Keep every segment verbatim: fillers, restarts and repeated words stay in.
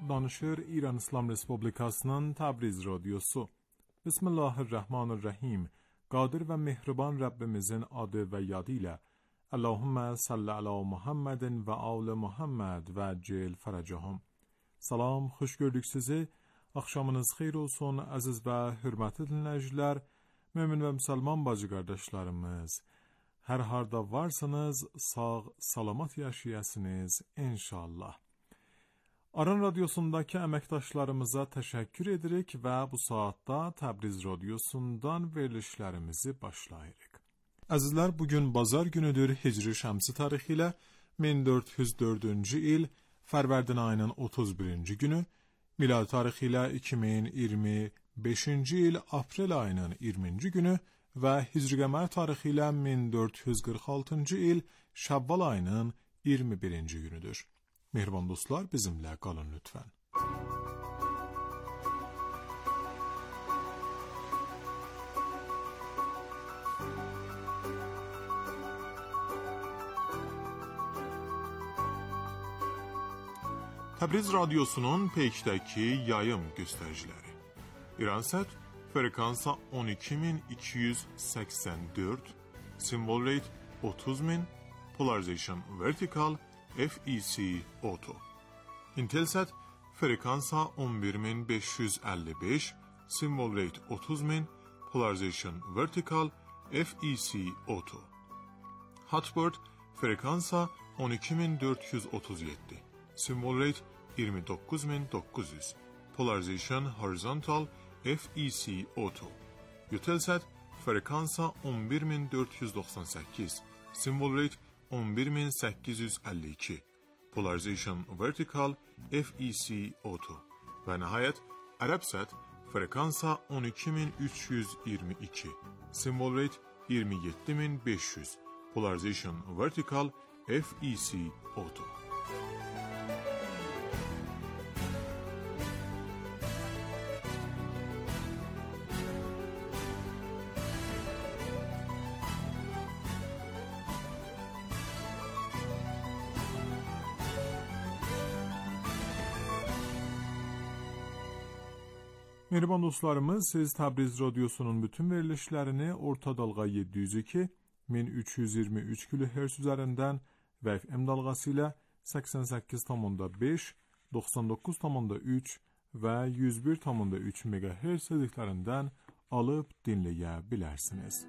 danışır İran İslam Respublikasının Təbriz Radyosu. Bismillahirrahmanirrahim. Qadir ve mehriban Rabbimizin adı ve yadı ile Allahümme salli ala Muhammedin ve ağlı Muhammed ve cel feracahum. Salam, xoş gördük sizi. Akşamınız xeyir olsun aziz ve hürmetli dinləyicilər, mümin ve müsəlman bacı qardaşlarımız. Her harda varsınız, sağ, salamat yaşayasınız inşallah. Aran Radyosundaki əməkdaşlarımıza təşəkkür edirik və bu saatda Təbriz Radyosundan verilişlərimizi başlayırıq. Əzizlər, bugün bazar günüdür, Hicri Şəmsi tarixi ilə min dörd yüz dördüncü il Fərvərdin ayının otuz birinci günü, milad tarixi ilə iki min iyirmi beşinci il Aprel ayının iyirminci günü və Hicri qəmər tarixi ilə min dörd yüz qırx altıncı il Şəvval ayının iyirmi birinci günüdür. Mehriban dostlar, bizimlə qalın lütfən. Təbriz Radyosunun peykdəki yayım göstəriciləri. İransat frekansa on iki min iki yüz səksən dörd, symbol rate otuz min, polarization vertical, F E C Auto. Intelsat frekansa on bir min beş yüz əlli beş, symbol rate otuz min, polarization vertical, F E C Auto. Hotbird frekansa on iki min dörd yüz otuz yeddi, symbol rate iyirmi dokuz min dokuz yüz, polarization horizontal, F E C Auto. Eutelsat frekansa on bir min dörd yüz doxsan səkkiz, symbol rate on bir min səkkiz yüz əlli iki, polarization vertical, F E C Auto. Və nəhayət Arabsat frekansa on iki min üç yüz iyirmi iki, symbol rate iyirmi yeddi min beş yüz, polarization vertical, F E C Auto. Mehriban dostlarımız, siz Təbriz Radyosunun bütün verilişlərini orta dalğa yeddi yüz iki, min üç yüz iyirmi üç kilohertz üzərindən və F M dalğası ilə səksən səkkiz nöqtə beş, doxsan doqquz nöqtə üç və yüz bir nöqtə üç megahertz hədiklərindən alıb dinləyə bilərsiniz.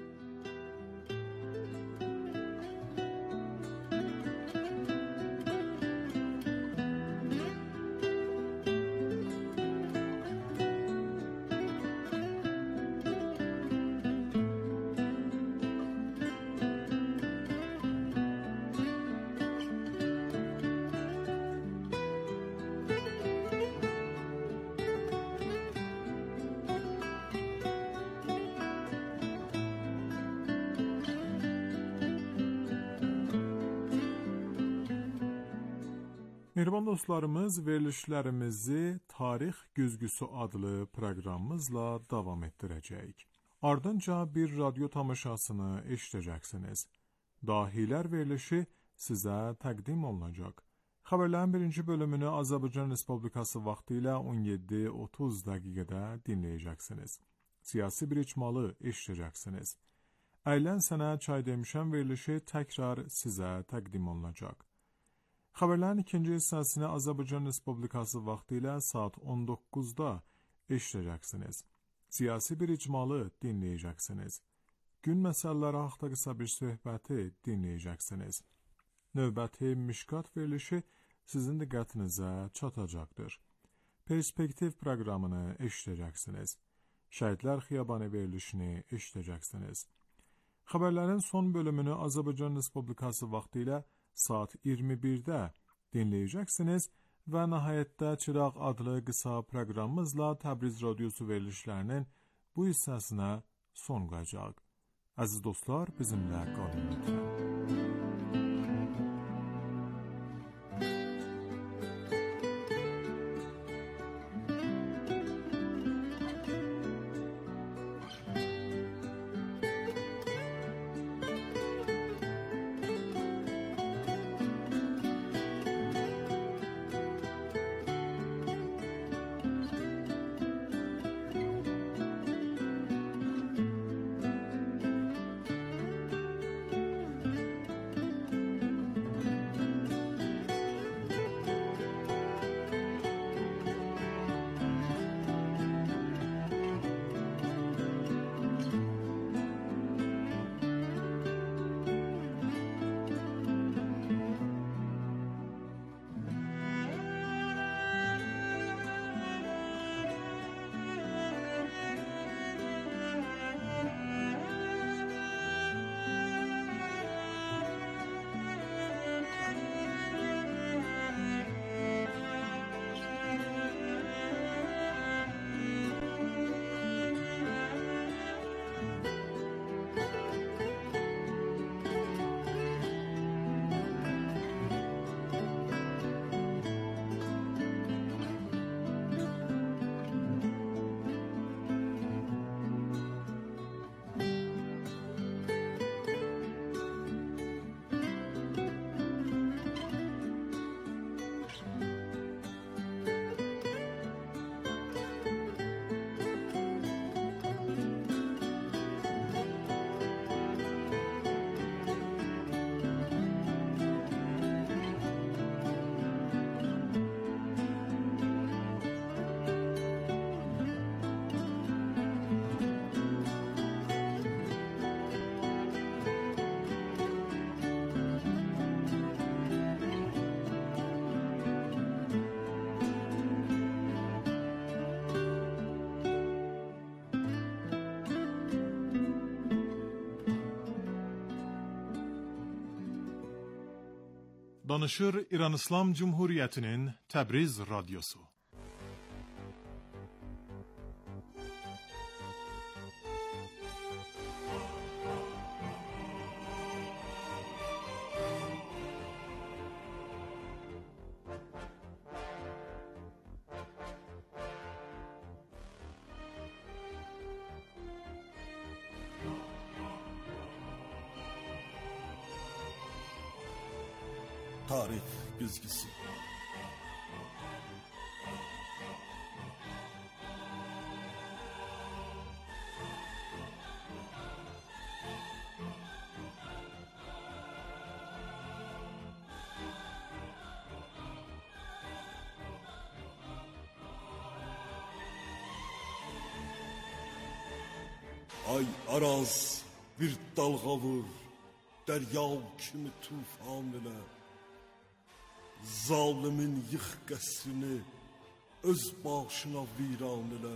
Mehriban dostlarımız, verilişlərimizi Tarix Güzgüsü adlı proqramımızla davam etdirəcəyik. Ardınca bir radyo tamaşasını eşidəcəksiniz. Dahilər verilişi sizə təqdim olunacaq. Xəbərlərin birinci bölümünü Azərbaycan Respublikası vaxtı ilə on yeddi otuz dəqiqədə dinləyəcəksiniz. Siyasi bir icmalı eşidəcəksiniz. Əylən sənə çay demişəm verilişi təkrar sizə təqdim olunacaq. Xəbərlərin ikinci hissəsini Azərbaycan Respublikası vaxtı ilə saat on doqquzda eşidəcəksiniz. Siyasi bir icmalı dinləyəcəksiniz. Gün məsələləri haqqında qısa bir söhbəti dinləyəcəksiniz. Növbəti Mişkat verilişi sizin diqqətinizə çatacaqdır. Perspektiv proqramını eşidəcəksiniz. Şəhidlər Xiyabanı verilişini eşidəcəksiniz. Xəbərlərin son bölümünü Azərbaycan Respublikası vaxtı ilə saat iyirmi birdə dinləyəcəksiniz və nəhayətdə Çıraq adlı qısa proqramımızla Təbriz Radyosu verilişlərinin bu hissəsinə son qoyacaq. Əziz dostlar, bizimlə qalın lütfən. Danışır İran İslam Cumhuriyeti'nin Təbriz Radyosu. Tarih güzgüsü. Ay araz bir dalga vur, derya kimi tufan ile. Zalimin yıx qəsrini öz başına viran elə.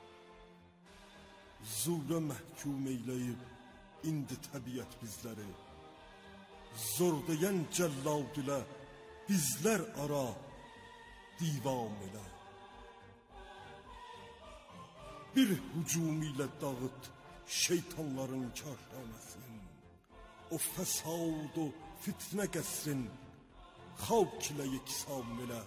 Zura məhkum eyləyib indi təbiət bizləri. Zor deyən cəllad ilə bizlər ara divan elə. Bir hücum ilə dağıt şeytanların kərşanəsin. O fəsad o fitnə qəsrin xalq ilə yeksan elə.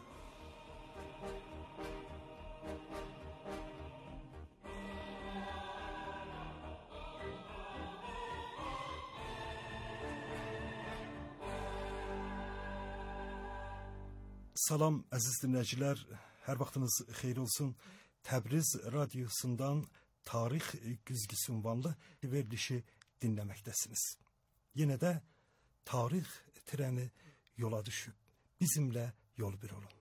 Salam əziz dinləyicilər, hər vaxtınız xeyir olsun. Təbriz Radyosundan Tarix Güzgüsü ünvanlı verilişi dinləməkdəsiniz. Yenə də tarix treni yola düşüb. Bizimlə yol bir olun.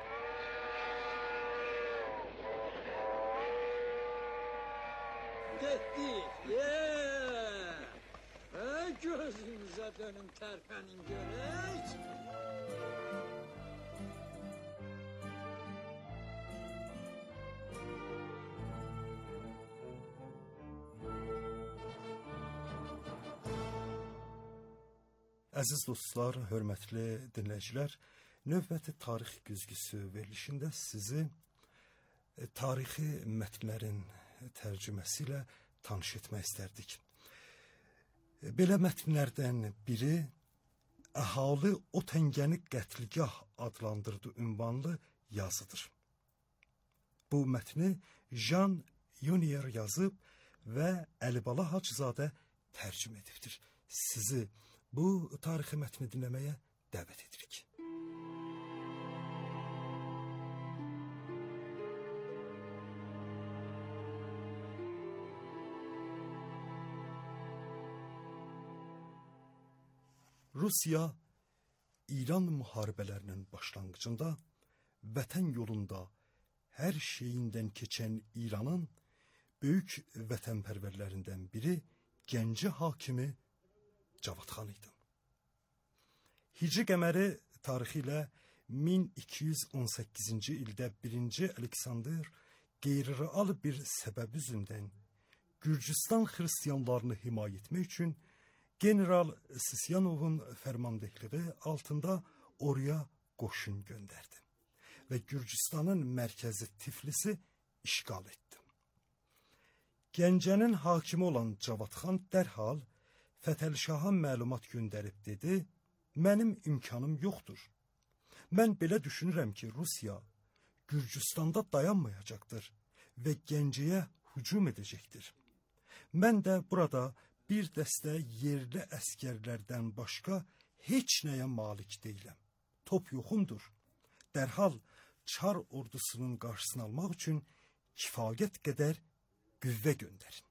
Getdik, yeee! Ha, gözümüzə dönün tərpənin görək. Əziz dostlar, hörmətli dinləyicilər, növbəti tarix güzgüsü verilişində sizi e, tarixi mətnlərin tərcüməsi ilə tanış etmək istərdik. E, belə mətnlərdən biri Əhali o təngəni qətligah adlandırdı ünvanlı yazıdır. Bu mətni Jean Junior yazıb və Əlibala Hacızadə tərcüm edibdir. Sizi bu tarixi mətni dinləməyə dəvət edirik. Rusiya, İran müharibələrinin başlanğıcında vətən yolunda hər şeyindən keçən İranın böyük vətənpərvərlərindən biri Gəncə hakimi Cavad xan idi. Hicri qəməri tarixi ilə min iki yüz on səkkizinci ildə birinci Aleksandr qeyri-real bir səbəb üzündən Gürcüstan xristiyanlarını himayə etmək üçün General Sisyanovun fərmandehliyi altında oraya qoşun göndərdi və Gürcüstanın mərkəzi Tiflisi işğal etdi. Gəncənin hakimi olan Cavad xan dərhal Fətəli Şaha məlumat göndərib dedi, mənim imkanım yoxdur. Mən belə düşünürəm ki, Rusiya Gürcüstanda dayanmayacaqdır və Gəncəyə hücum edəcəkdir. Mən də burada bir dəstə yerli əskərlərdən başqa heç nəyə malik deyiləm. Top yoxumdur. Dərhal Çar ordusunun qarşısını almaq üçün kifayət qədər qüvvə göndərin.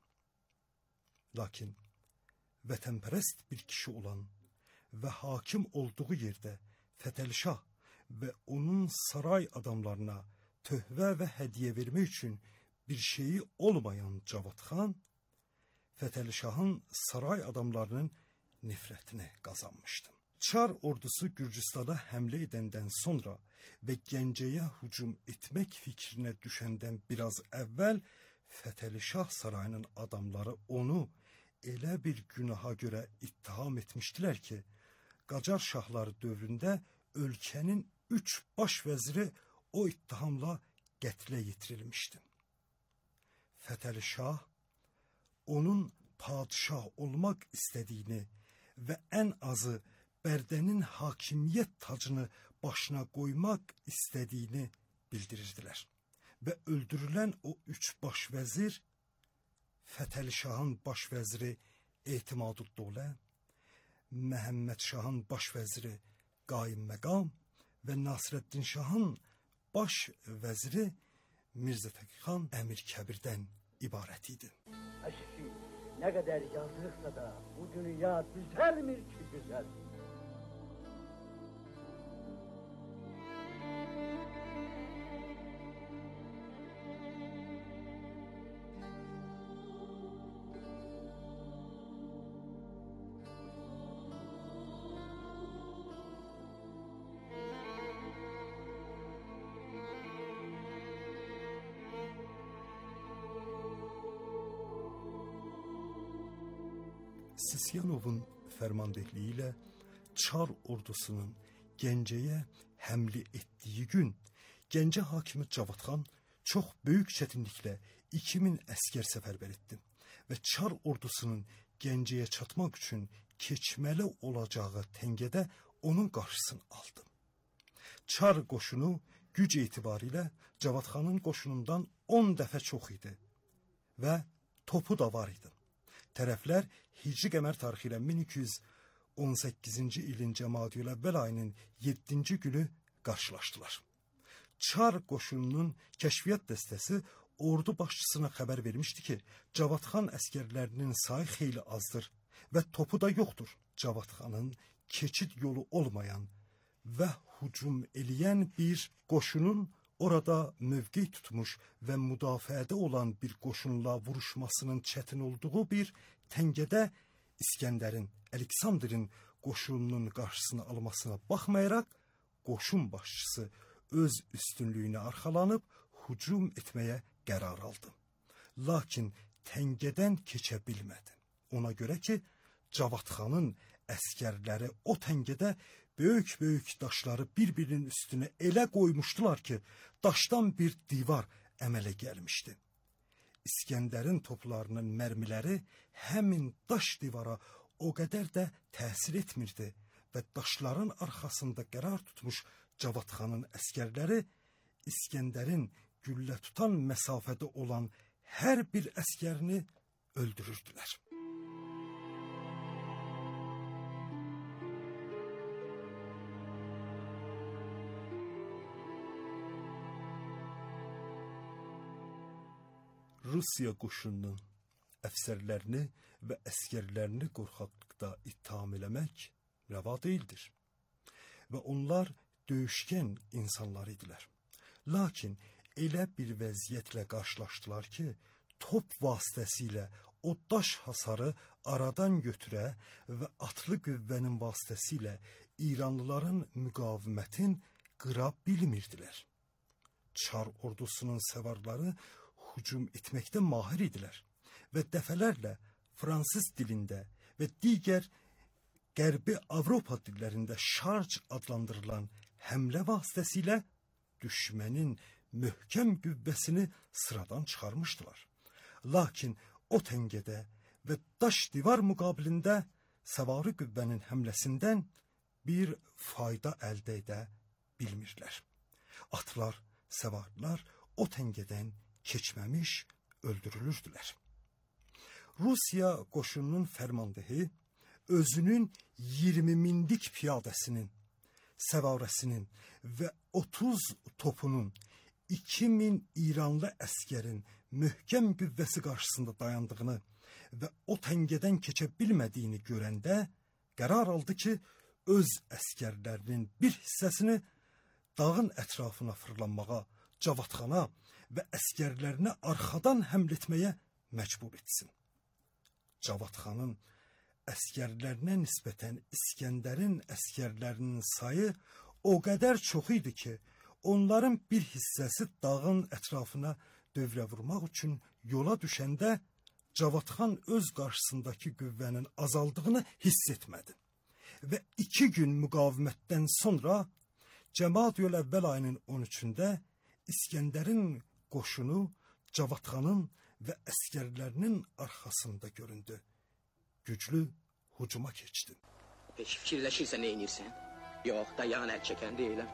Lakin vətənpərəst bir kişi olan və hakim olduğu yerdə Fətəli Şah və onun saray adamlarına töhvə və hədiyyə vermək üçün bir şeyi olmayan Cavad xan, Fətəli Şahın saray adamlarının nifrətini qazanmışdı. Çar ordusu Gürcüstana həmlə edəndən sonra və Gəncəyə hücum etmək fikrinə düşəndən biraz əvvəl Fətəli Şah sarayının adamları onu elə bir günaha görə ittiham etmişdilər ki, Qacar şahları dövründə ölkənin üç baş vəziri o ittihamla qətlə yetirilmişdi. Fətəli Şah onun padişah olmaq istədiyini və ən azı Bərdənin hakimiyyət tacını başına qoymaq istədiyini bildirirdilər. Və öldürülən o üç baş vəzir Fətəli Şahın baş vəziri Etimaduddovlə, Məhəmməd Şahın baş vəziri Qayımməqam və Nasrəddin Şahın baş vəziri Mirzə Təqixan Əmir Kəbirdən ibarət idi. Eşki, ne kadar yazıksa da bu dünya düzelmir ki güzel. Sisyanovun fərmandehliyi ilə Çar ordusunun Gəncəyə həmlə etdiyi gün Gəncə hakimi Cavadxan çox böyük çətinliklə iki min əskər səfərbər etdi və Çar ordusunun Gəncəyə çatmaq üçün keçməli olacağı təngədə onun qarşısını aldı. Çar qoşunu güc etibarilə Cavadxanın qoşunundan on dəfə çox idi və topu da var idi. Tərəflər Hicri qəmər tarixi ilə min iki yüz on səkkizinci ilin Cəmadiyül-Əvvəl ayının yeddinci günü qarşılaşdılar. Çar qoşununun kəşfiyyat dəstəsi ordu başçısına xəbər vermişdi ki, Cavadxan əskərlərinin sayı xeyli azdır və topu da yoxdur. Cavadxanın keçid yolu olmayan və hücum eləyən bir qoşunun orada mövqe tutmuş və müdafiədə olan bir qoşunla vuruşmasının çətin olduğu bir təngədə İskəndərin, Aleksandrin qoşununun qarşısını almasına baxmayaraq, qoşun başçısı öz üstünlüyünə arxalanıb hücum etməyə qərar aldı. Lakin təngədən keçə bilmədi. Ona görə ki, Cavadxanın əskərləri o təngədə böyük-böyük daşları bir-birinin üstünə elə qoymuşdular ki, daşdan bir divar əmələ gəlmişdi. İskəndərin toplarının mərmiləri həmin daş divara o qədər də təsir etmirdi və daşların arxasında qərar tutmuş Cavadxanın əskərləri İskəndərin güllə tutan məsafədə olan hər bir əskərini öldürürdülər. Rusiya qoşununun əfsərlərini və əskərlərini qorxaqlıqda ittiham eləmək rəva deyildir. Və onlar döyüşkən insanlar idilər. Lakin elə bir vəziyyətlə qarşılaşdılar ki, top vasitəsilə o daş hasarı aradan götürə və atlı qüvvənin vasitəsilə İranlıların müqavimətin qıra bilmirdilər. Çar ordusunun səvarları hücum etməkdə mahir idilər və dəfələrlə fransız dilində və digər Qərbi Avropa dillərində şarj adlandırılan həmlə vasitəsilə düşmənin möhkəm qüvvəsini sıradan çıxarmışdılar. Lakin o təngədə və daş divar müqabilində səvari qüvvənin həmləsindən bir fayda əldə edə bilmirlər. Atlar, səvarlar o təngədən keçməmiş öldürülürdülər. Rusiya qoşununun fərmandehi özünün iyirmi minlik piyadəsinin, səvarəsinin və otuz topunun iki min İranlı əskərin möhkəm qüvvəsi qarşısında dayandığını və o təngədən keçə bilmədiyini görəndə qərar aldı ki, öz əskərlərinin bir hissəsini dağın ətrafına fırlanmağa, Cavadxana və əskərlərinə arxadan həml etməyə məcbur etsin. Cavadxanın əskərlərinə nisbətən İskəndərin əskərlərinin sayı o qədər çox idi ki, onların bir hissəsi dağın ətrafına dövrə vurmaq üçün yola düşəndə Cavadxan öz qarşısındakı qüvvənin azaldığını hiss etmədi və iki gün müqavimətdən sonra Cəmadiyül əvvəl ayının on üçündə İskəndərin qoşunu Cavadxanın və əskərlərinin arxasında göründü. Güclü hücuma keçdi. Peki fikirləşirsən nə edirsən? Yox, dayağın əl çəkən deyiləm.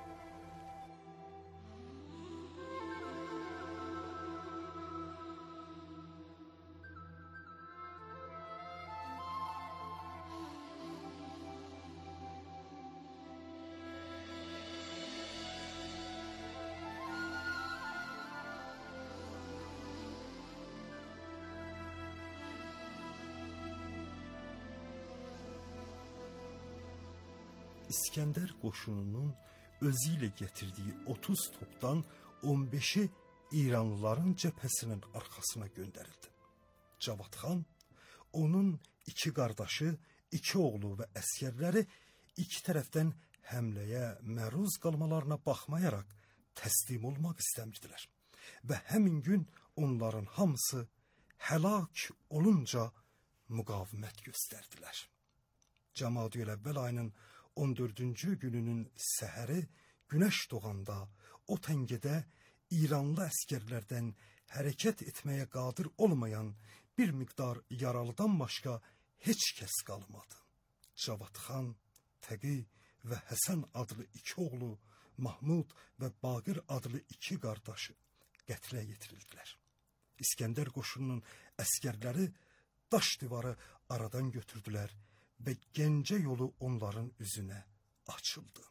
İskəndər qoşununun özü ilə gətirdiyi otuz topdan on beşi İranlıların cəbhəsinin arxasına göndərildi. Cavadxan, onun iki qardaşı, iki oğlu və əskərləri iki tərəfdən həmləyə məruz qalmalarına baxmayaraq təslim olmaq istəmirdilər. Və həmin gün onların hamısı həlak olunca müqavimət göstərdilər. Cəmadiyül əvvəl ayının on dördüncü gününün səhəri günəş doğanda o təngədə İranlı əskərlərdən hərəkət etməyə qadir olmayan bir miqdar yaralıdan başqa heç kəs qalmadı. Cavadxan, Təqi və Həsən adlı iki oğlu, Mahmud və Baqir adlı iki qardaşı qətlə yetirildilər. İskəndər qoşununun əskərləri daş divarı aradan götürdülər və Gəncə yolu onların üzünə açıldı.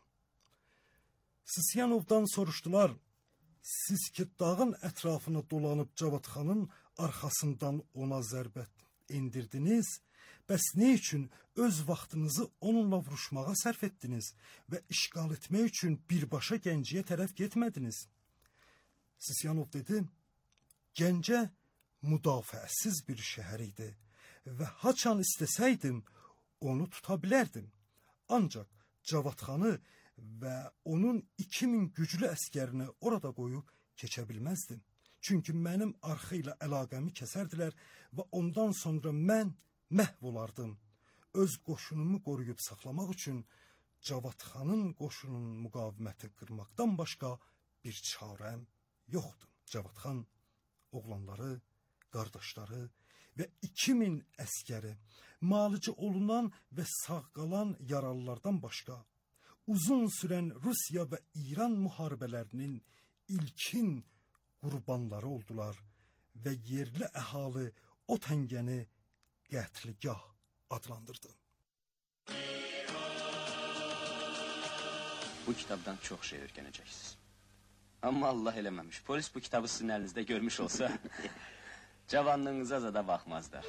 Sisyanovdan soruşdular, siz ki dağın ətrafını dolanıb Cavadxanın arxasından ona zərbət indirdiniz, bəs ne üçün öz vaxtınızı onunla vuruşmağa sərf etdiniz və işgal etmək üçün birbaşa Gəncəyə tərəf getmədiniz? Sisyanov dedi, Gəncə müdafiəsiz bir şəhər idi və haçan istəsəydim, onu tuta bilərdim. Ancaq Cavadxanı və onun iki min güclü əskərini orada qoyub keçə bilməzdim. Çünki mənim arxa ilə əlaqəmi kəsərdilər və ondan sonra mən məhv olardım. Öz qoşunumu qoruyub saxlamaq üçün Cavadxanın qoşunun müqaviməti qırmaqdan başqa bir çarəm yoxdur. Cavadxan oğlanları, qardaşları və iki min əskəri, malıcı olunan və sağ qalan yaralılardan başqa, uzun sürən Rusiya və İran müharibələrinin ilkin qurbanları oldular və yerli əhali o təngəni qətligah adlandırdı. Bu kitabdan çox şey öyrənəcəksiniz. Amma Allah eləməmiş, polis bu kitabı sizin əlinizdə görmüş olsa, cavanlığınıza da baxmazlar.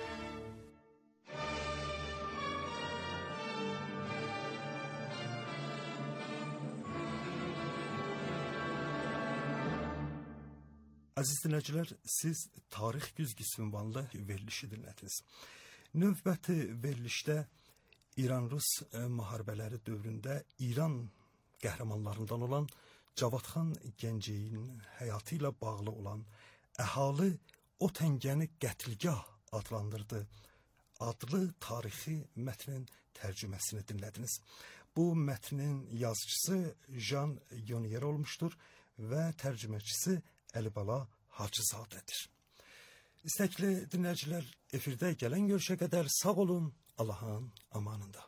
Əziz dinləyicilər, siz Tarix güzgüsü ünvanlı verilişi dinlədiniz. Növbəti verilişdə İran-Rus müharibələri dövründə İran qəhrəmanlarından olan Cavadxan Gəncəyin həyatı ilə bağlı olan əhali o təngəni qətligah adlandırdı adlı tarixi mətnin tərcüməsini dinlədiniz. Bu mətnin yazıcısı Jan Yonier olmuşdur və tərcüməçisi Əlibala Hacızadədir. İstəkli dinləyicilər, efirdə gələn görüşə qədər sağ olun, Allahın amanında.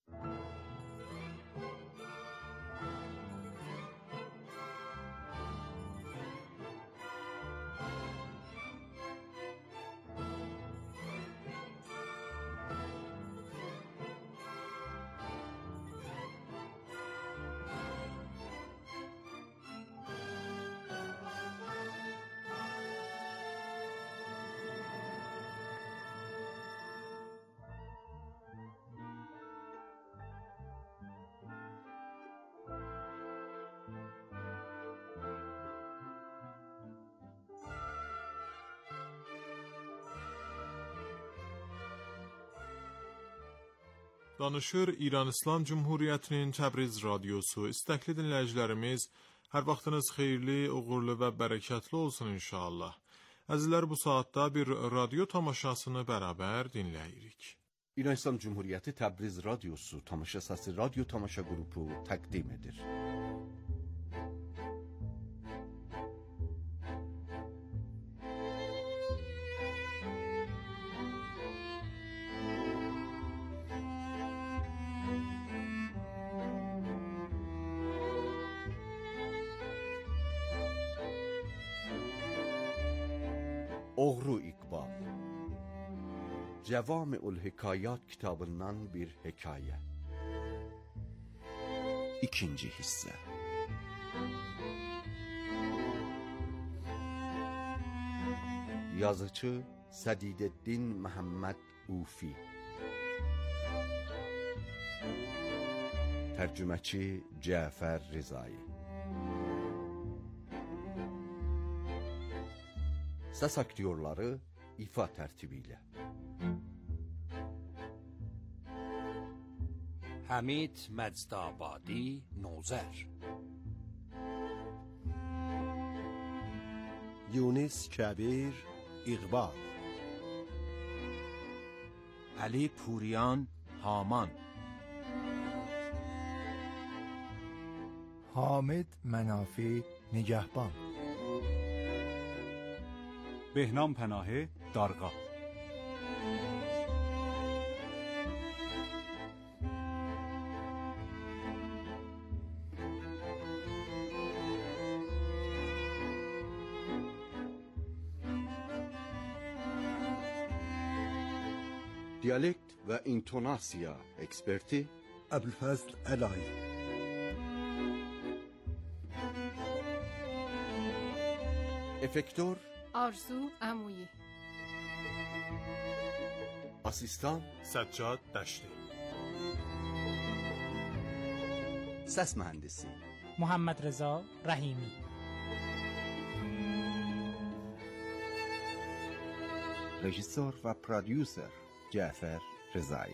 Danışır İran İslam Cumhuriyyətinin Təbriz radiosu. İstəkli dinləyicilərimiz, hər vaxtınız xeyirli, uğurlu və bərəkətli olsun inşallah. Əzizlər, bu saatda bir radio tamaşasını bərabər dinləyirik. İran İslam Cumhuriyyəti Təbriz radiosu tamaşasası radyo tamaşa qrupu təqdim edir. Oğru İqbal Cevami'ül Hikayat kitabından bir hikaye. İkinci hisse. Yazıcı Sədideddin Məhəmməd Ufi, Tərcüməçi Cəfər Rizai. Səs aktyorları ifa tərtibi ilə: Hamid Məcdabadi Nozər, Yunis Kəbir İqbal, Ali Puriyan Haman, Hamid Mənafi Nigəhban, Behnam Pənahi Darğa, Diyalekt və intonasiya eksperti Əbülfəzl Əlay, efektör Arzu Əmuyi, asistan Səccad Dəşti, səs mühəndisi Muhammed Rıza Rəhimi, rejissor və prodüser Cəfər Rizai.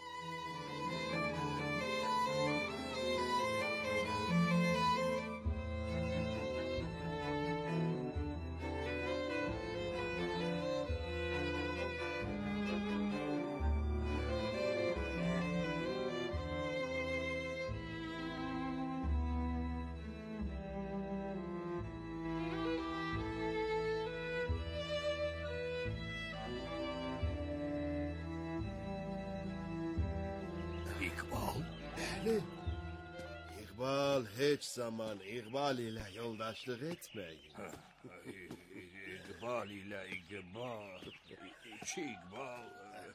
İqbal? Bəli. İqbal heç zaman İqbal ilə yoldaşlıq etməyin. İqbal ilə İqbal, iki İqbal.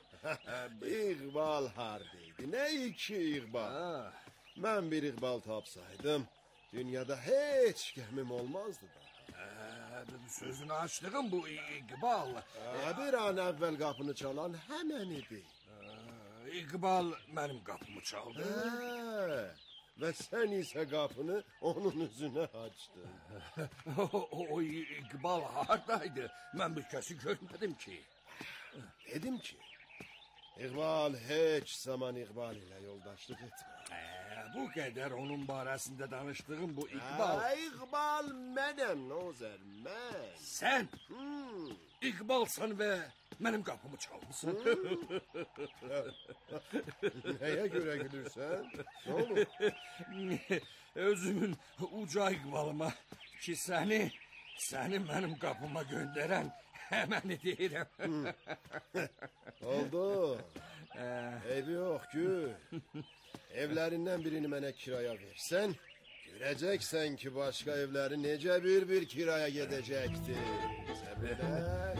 İqbal hardaydı? Nə iki İqbal? Mən bir İqbal tapsaydım, dünyada heç qəmim olmazdı da. Sözünü açdığım bu İqbal. Bir an əvvəl qapını çalan həmən idi. İqbal mənim qapımı çaldı. Hə, və sən isə qapını onun üzünə açdın. o, o İqbal hardaydı? Mən bir kəsi görmədim ki. Dedim ki, İqbal heç zaman İqbal ilə yoldaşlıq etmə. Ee, bu qədər onun barəsində danışdığım bu İqbal. Hə, İqbal mənəm, Nozər, mən. Sən Hmm. İqbalsan və mənim qapımı çalmışsın. Nəyə görə gülürsən? Nə olur? Özümün uca İqbalıma ki səni, səni mənim qapıma göndərən həməni deyirəm. Oldu. Eybi yox, gül. Evlərindən birini mənə kiraya versən, görəcəksən ki, başqa evləri necə bir-bir kiraya gedəcəkdir. Səbr edək.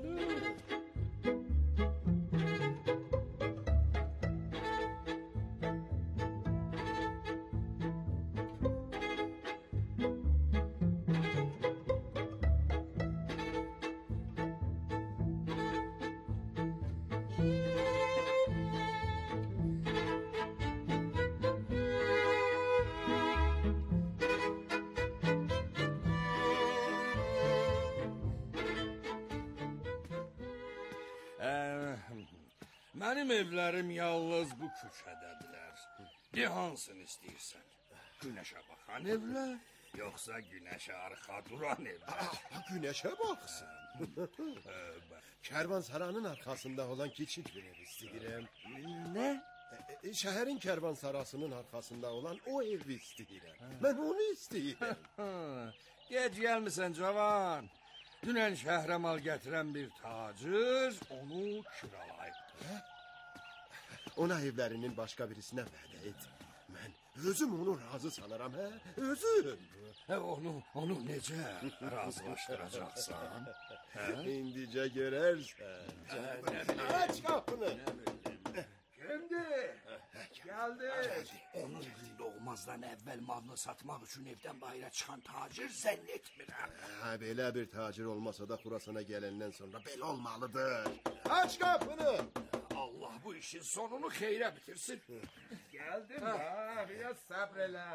Mənim evlərim yalnız bu küçədədirlər. De hansını istəyirsən? Günəşə baxan evlər, yoxsa günəşə arxa duran evlər? Günəşə baxsın. Kərvansaranın arxasında olan kiçik bir ev istəyirəm. Nə? E, şəhərin kərvansarasının arxasında olan o evi istəyirəm. Mən onu istəyirəm. Gec gəlmisən cavan. Dünən şəhərə mal gətirən bir tacir onu kiralayıbdır. Ona evlərinin başqa birisinə vədə et. Mən özüm onu razı sanıram, hə? Özüm. Hə, onu, onu necə razılaşdıracaqsan? Hə? İndicə görərsən. Aç qapını. Kimdir? Geldi. Onun gün doğmazdan əvvəl malını satmaq üçün evdən bayıra çıxan tacir zənn etmirəm. Ha, belə bir tacir olmasa da Xurasana gələndən sonra belə olmalıdır. Aç qapını. Allah bu işin sonunu xeyrə bitirsin. Geldim ha, biraz sabrelə.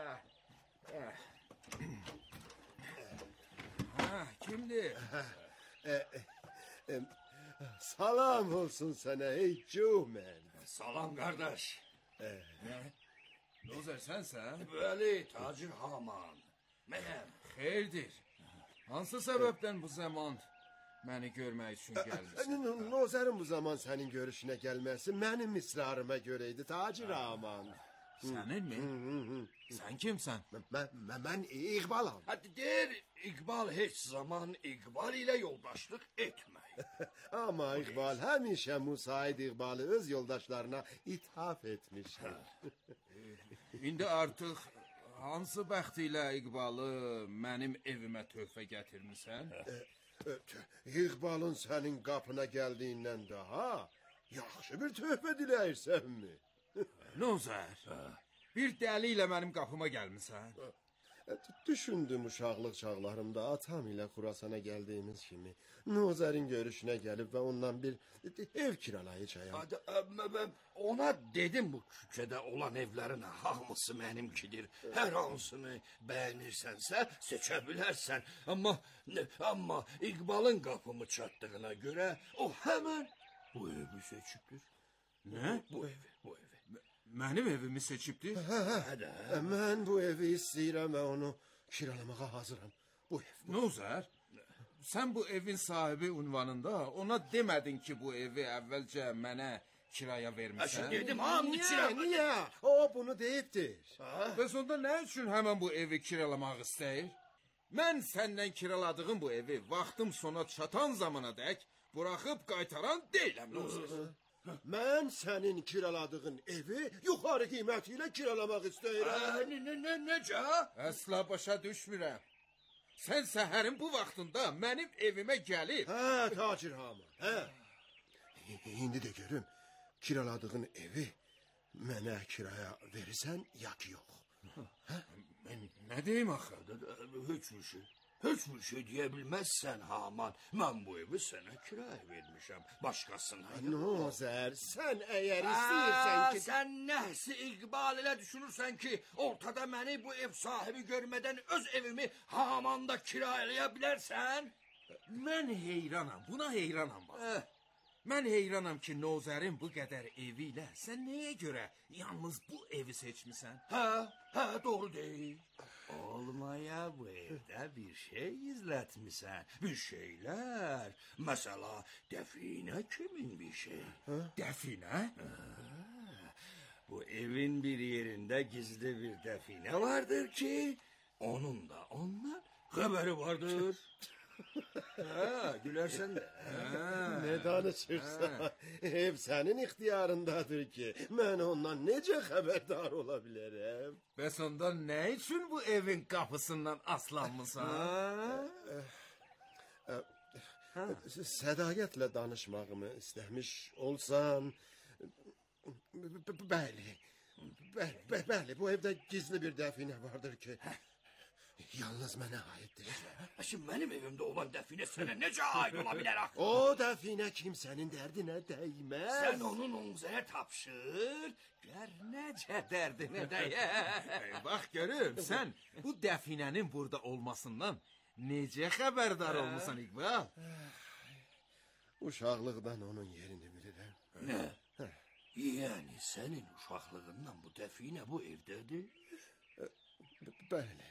Ha, kimdir? E, e, salam olsun sənə ey Cümən. Salam qardaş. E, Nə? Dozer sənsən? Bəli, tacir Haman. Mənəm. Xeyirdir. Hansı səbəbdən bu zaman məni görmək üçün gəlmişsən? Nozərin bu zaman sənin görüşünə gəlməsi mənim israrıma görə idi, tacir Haman. Sənin mi? Sən kimsən? Mən, mən, mən İqbalam. Hadi der, İqbal heç zaman İqbal ilə yoldaşlıq etmək. Amma İqbal həmişə Musaid İqbalı öz yoldaşlarına ithaf etmişdir. İndi artıq hansı bəxt ilə İqbalı mənim evimə töhfə gətirmisən? İqbalın sənin qapına gəldiyindən daha yaxşı bir töhfə diləyirsənmi? Nozər, bir dəli ilə mənim qapıma gəlmisən? Düşündüm uşaqlıq çağlarımda atam ilə Xurasana gəldiyimiz kimi Nozərin görüşünə gəlib və ondan bir ev kiralayacağam. Ona dedim bu küçədə olan evlərin hamısı mənimkidir. Hər hansını bəyənirsənsə seçə bilərsən. Amma amma İqbalın qapımı çatdığına görə o həmən bu evi seçibdir. Nə? Bu evi, bu evi. Mənim evimi seçibdir? Hə, hə. Mən bu evi istəyirəm və onu kiralamağa hazıram. Bu ev. Bu. Nozər, sən bu evin sahibi ünvanında ona demədin ki, bu evi əvvəlcə mənə kiraya vermişsən? Dedim, hamı niyə, niyə? O bunu deyibdir. Bəs onda nə üçün həmən bu evi kiralamaq istəyir? Mən səndən kiraladığım bu evi vaxtım sona çatan zamana dək buraxıb qaytaran deyiləm, Nozər. Mən sənin kiraladığın evi yuxarı qiyməti ilə kiralamaq istəyirəm. Nə, necə? Əsla başa düşmürəm. Sən səhərin bu vaxtında mənim evimə gəlib. Hə, tacir Haman, hə. İndi də görüm, kiraladığın evi mənə kiraya verirsən, ya ki yox. Hə? Mən nə deyim axı? Heç bir şey. Heç bir şey deyə bilməzsən Haman. Mən bu evi sənə kiraya vermişəm. Başqasına. Nozər, sən əgər istəyirsən ki... Sən nəhsi İqbal ilə düşünürsən ki, ortada məni bu ev sahibi görmədən öz evimi Hamanda kiralaya bilərsən? Mən heyranam, buna heyranam bax. Mən heyranam ki, Nozərin bu qədər evi ilə sən nəyə görə yalnız bu evi seçmisən? Hə, hə, doğru deyil. Olmaya bu evdə bir şey izlətmisən, bir şeylər. Məsəla, dəfinə kimin bir şey? Hə? Dəfinə? Hə, bu evin bir yerində gizli bir dəfinə vardır ki, onun da ondan xəbəri vardır. Ha, gülərsən də. Ne danışırsan? Ev sənin ixtiyarındadır ki, mən ondan necə xəbərdar ola bilərəm? Bəs ondan nə üçün bu evin qapısından aslanmısan? Sədaqətlə danışmağımı istəmiş olsan... Bəli, bəli, bəli, bu evdə gizli bir dəfinə vardır ki... Yalnız mənə aiddir. Şimdi mənim evimdə olan dəfinə sənə necə aid ola bilər axı? O dəfinə kimsənin dərdinə dəyməz. Sən onun onzaya tapşır, gər necə dərdinə dəyər. Bax görüm, sən bu dəfinənin burada olmasından necə xəbərdar olmusan İqbal? Uşaqlıqdan onun yerini bilirəm. Nə? Yəni sənin uşaqlığından bu dəfinə bu evdədir? Bəli.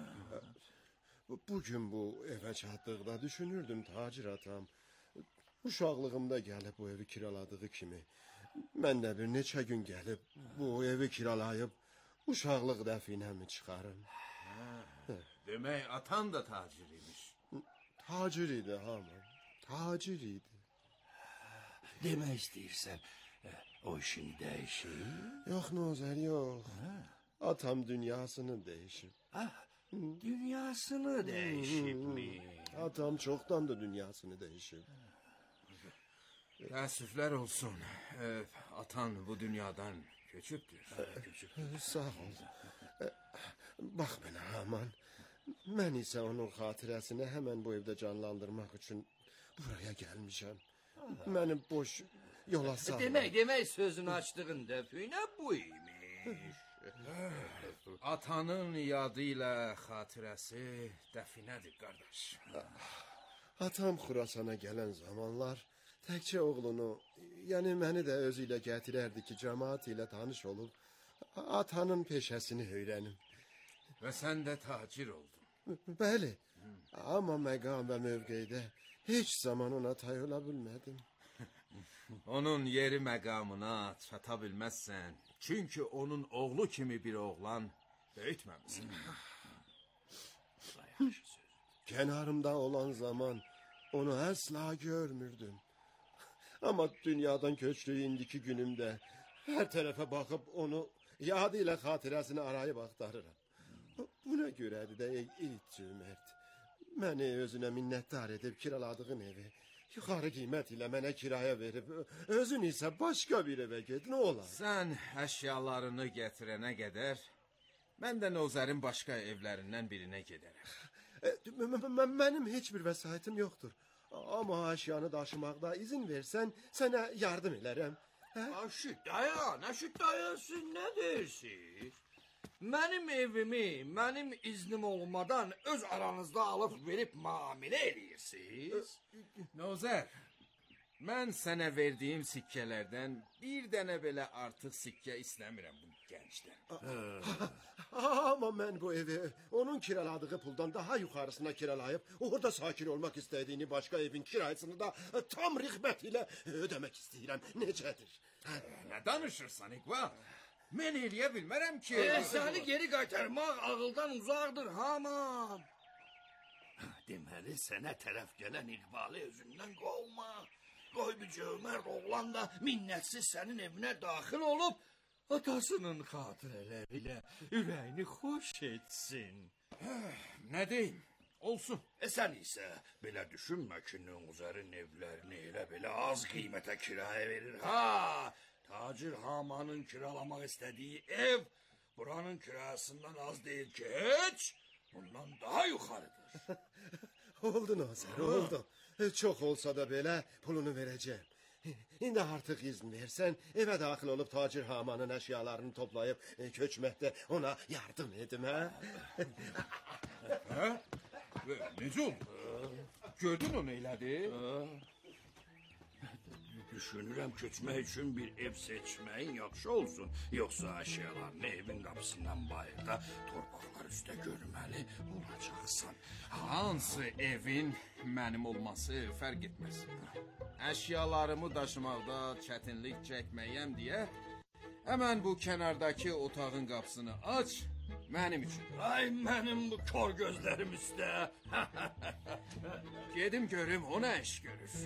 Bugün bu evə çatdıqda düşünürdüm tacir atam. Uşaqlığımda gəlib bu evi kiraladığı kimi Mən də bir neçə gün gəlib bu evi kiralayıb uşaqlıq dəfinəmi çıxarım. Demək atan da tacir imiş. Tacir idi hamam. Tacir idi. Demək istəyirsən o işini dəyişir? Yox Nozer, yox. Atam dünyasını dəyişib. Dünyasını dəyişibmi? Atam çoxdan da dünyasını dəyişib. Təəssüflər olsun. Ee, atan bu dünyadan köçübdür. Köçüb. Sağ ol. Bax mənə Haman. Mən isə onun xatirəsini həmən bu evdə canlandırmaq üçün buraya gəlmişəm. Məni boş yola salma. Demək, demək sözünü açdığın dəfinə bu imiş. Atanın yadı ilə xatirəsi dəfinədir, qardaş. Atam Xurasana gələn zamanlar təkcə oğlunu, yəni məni də özü ilə gətirərdi ki, cəmaat ilə tanış olub, atanın peşəsini öyrənim. Və sən də tacir oldun. Bəli, amma məqam və mövqeydə heç zaman ona tay ola bilmədim. Onun yeri məqamına çata bilməzsən. Çünki onun oğlu kimi bir oğlan böyütməmisən. Kənarımda olan zaman onu əsla görmürdüm. Amma dünyadan köçdüyü indiki günümdə hər tərəfə baxıb onu yadı ilə xatirəsini arayıb axtarıram. Buna görədir də ey it cömert. Məni özünə minnətdar edib kiraladığın evi yuxarı qiymət ilə mənə kiraya verib, özün isə başqa bir evə get, nə olar? Sən əşyalarını gətirənə qədər mən də Nozərin başqa evlərindən birinə gedərəm. Mənim heç bir vəsaitim yoxdur. Amma əşyanı daşımaqda izin versən, sənə yardım edərəm. Aşıd dayan, aşıd dayan, siz nə deyirsiniz? Mənim evimi, mənim iznim olmadan öz aranızda alıb verib müamilə edirsiniz. Nozər, mən sənə verdiyim sikkələrdən bir dənə belə artıq sikkə istəmirəm bu gəncdən. Amma mən bu evi onun kiraladığı puldan daha yuxarısına kiralayıb, orada sakin olmaq istədiyini başqa evin kirayısını da tam rixbət ilə ödəmək istəyirəm. Necədir? Nə danışırsan İqbal? Mən eləyə bilmərəm ki... E, səni geri qaytarmaq ağıldan uzaqdır, Haman. Deməli, sənə tərəf gələn İqbalı özündən qovma. Qoy bir cömərd oğlan da minnətsiz sənin evinə daxil olub, atasının xatirələri ilə ürəyini xoş etsin. Nə deyim? Olsun. E sən isə belə düşünmə ki, Nozərin evlərini elə belə az qiymətə kiraya verir. Ha! Tacir Hamanın kiralamaq istədiyi ev buranın kirasından az deyil ki, heç bundan daha yuxarıdır. Oldu Nozər, oldu. Çox olsa da belə pulunu verəcəm. İndi artıq izin versən, evə daxil olub Tacir Hamanın əşyalarını toplayıb köçməkdə ona yardım edim, hə? Hə? Necə oldu? Gördün o neylədi? Düşünürəm köçmək üçün bir ev seçməyin yaxşı olsun. Yoxsa əşyalarını evin qapısından bayırda torpaqlar üstə görməli olacaqsan. Hansı evin mənim olması fərq etməz. Əşyalarımı daşımaqda çətinlik çəkməyəm deyə həmən bu kənardakı otağın qapısını aç, mənim üçün. Ay mənim bu kor gözlərim üstə. Gedim görüm o nə iş görür.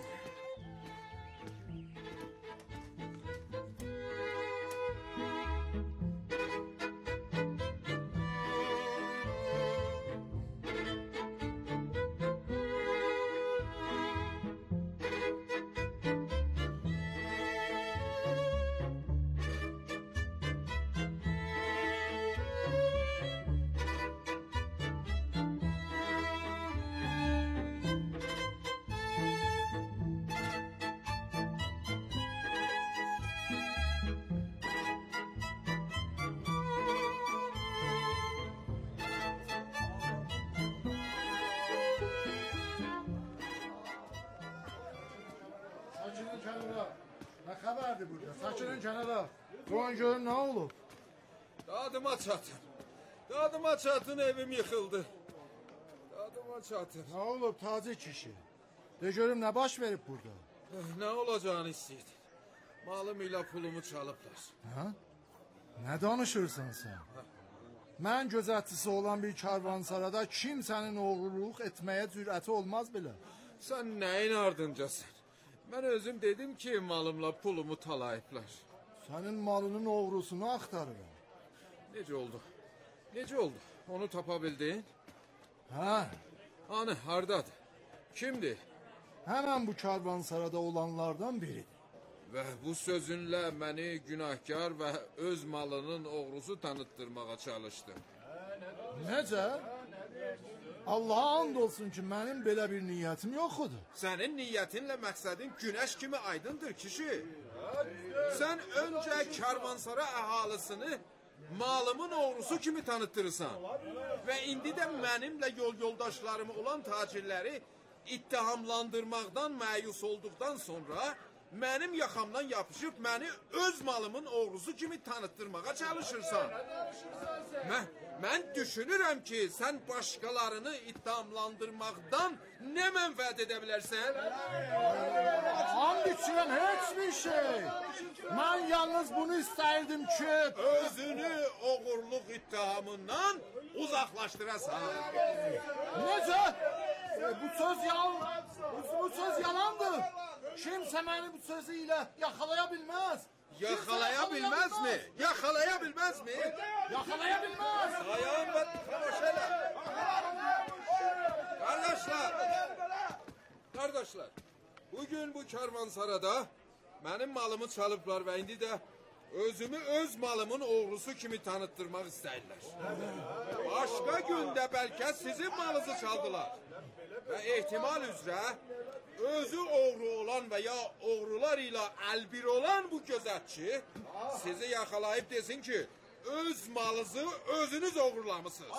Nə xəbərdir burada? Saçının kənara. Doğan görün nə olub? Dadıma çatın. Dadıma çatın, evim yıxıldı. Dadıma çatın. Nə olub tacir kişi? De görüm nə baş verib burada? Nə olacağını istəyirdi. Malım ilə pulumu çalıblar. Hə? Nə danışırsan sən? Mən gözətçisi olan bir karvansarada kimsənin oğurluq etməyə cürəti olmaz belə. Sən nəyin ardıncasan? Mən özüm dedim ki, malımla pulumu talayıblar. Sənin malının oğrusunu axtarıram. Necə oldu? Necə oldu? Onu tapa bildin? Hə. Hani, hardadır? Kimdir? Həmən bu karvansarada olanlardan biridir. Və bu sözünlə məni günahkar və öz malının oğrusu tanıttırmağa çalışdı. Necə? Allah'a and olsun ki, mənim belə bir niyyətim yoxudur. Sənin niyyətinlə məqsədin günəş kimi aydındır kişi. Sən öncə karvansara əhalisini malımın oğrusu kimi tanıttırırsan. Və indi də mənimlə yol yoldaşlarım olan tacirləri ittihamlandırmaqdan məyus olduqdan sonra mənim yaxamdan yapışıb məni öz malımın oğrusu kimi tanıttırmağa çalışırsan. Mən, mən düşünürəm ki, sən başqalarını ittihamlandırmaqdan nə mənfəət edə bilərsən? And içirəm heç bir şey. Mən yalnız bunu istəyirdim ki... Özünü oğurluq ittihamından uzaqlaşdırasan. Necə? E, bu söz yalan, bu, bu söz yalandır. Kimsə məni bu sözü ilə yaxalaya bilməz. Yaxalaya bilməz mi? Yaxalaya bilməz mi? Yaxalaya bilməz. Dayan və tamaşa elə. Qardaşlar, qardaşlar, bugün bu karvansarada mənim malımı çalıblar və indi də özümü öz malımın oğrusu kimi tanıttırmaq istəyirlər. Başqa gündə bəlkə sizin malınızı çaldılar. Və ehtimal üzrə özü oğru olan və ya oğrular ilə əlbir olan bu gözətçi sizi yaxalayıb desin ki, öz malınızı özünüz oğurlamışsınız.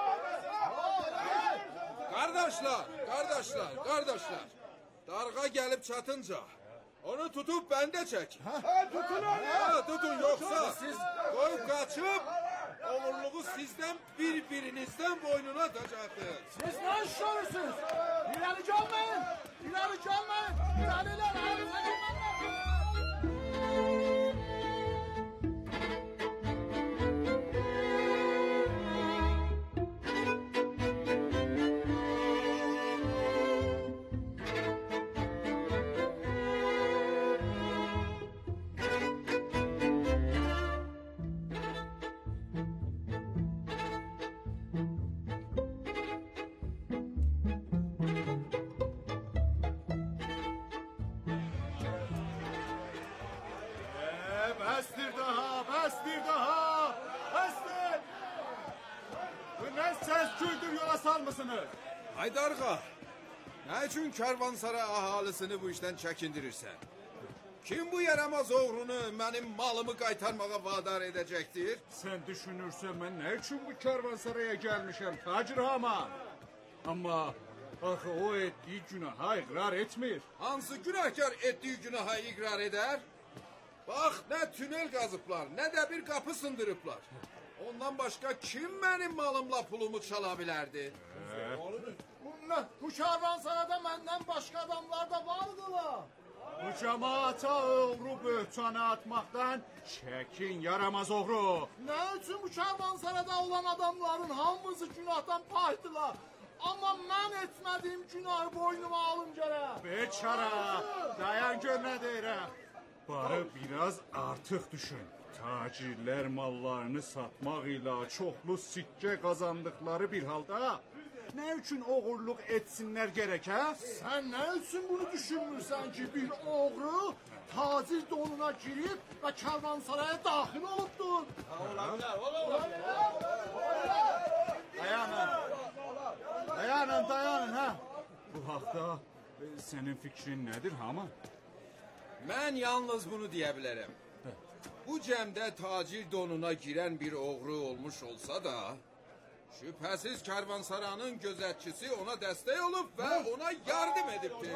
Qardaşlar, qardaşlar, qardaşlar, darğa gəlib çatınca onu tutub bəndə çək. Hə, tutun onu. Hə, tutun, yoxsa siz qoyub qaçıb oğurluğu sizdən bir-birinizdən boynuna atacaqdır. Siz nə iş görürsünüz? İləri gəlməyin, iləri gəlməyin, irəlilər, əlimizə Bəsdir daha, bəsdir daha, bəsdir! Bu nə səs küldür yola salmısınız? Haydarğa, nə üçün karvansara ahalisini bu işdən çəkindirirsən? Kim bu yaramaz oğrunu mənim malımı qaytarmağa vadar edəcəkdir? Sən düşünürsən mən nə üçün bu karvansaraya gəlmişəm, Tacir Haman? Amma axı o etdiyi günaha iqrar etmir. Hansı günahkar etdiyi günaha iqrar edər? Bax, nə tünel qazıblar, nə də bir qapı sındırıblar. Ondan başqa kim mənim malımla pulumu çala bilərdi? Bu, bu karvansarada məndən başqa adamlar da vardılar. Bu cemaata oğru böhtanı atmaqdan çəkin yaramaz oğru. Nə üçün bu karvansarada olan adamların hamısı günahdan paydılar? Amma mən etmədiyim günahı boynuma alım gərək. Beçara, dayan gör nə deyirəm. Barı biraz artıq düşün. Tacirlər mallarını satmaq ilə çoxlu sikkə qazandıqları bir halda nə üçün oğurluq etsinlər gərək, hə? Sən nə üçün bunu düşünmürsən ki, bir oğru tacir donuna girib və karvansaraya daxil olubdur? Dayanın. Dayanın, dayanın, hə? Bu haqda sənin fikrin nədir, Haman? Mən yalnız bunu deyə bilərəm. Bu cəmdə tacir donuna girən bir oğru olmuş olsa da, şübhəsiz karvansaranın gözətçisi ona dəstək olub və ona yardım edibdir.